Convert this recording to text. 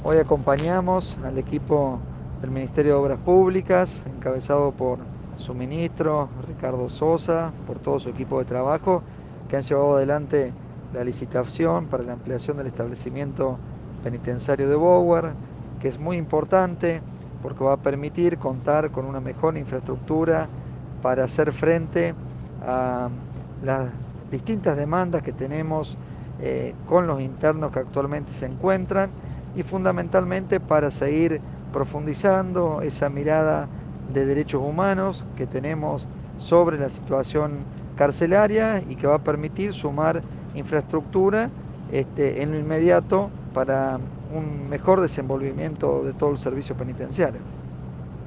Hoy acompañamos al equipo del Ministerio de Obras Públicas, encabezado por su ministro, Ricardo Sosa, por todo su equipo de trabajo, que han llevado adelante la licitación para la ampliación del establecimiento penitenciario de Bower, que es muy importante porque va a permitir contar con una mejor infraestructura para hacer frente a las distintas demandas que tenemos con los internos que actualmente se encuentran y fundamentalmente para seguir profundizando esa mirada de derechos humanos que tenemos sobre la situación carcelaria y que va a permitir sumar infraestructura en lo inmediato para un mejor desenvolvimiento de todo el servicio penitenciario.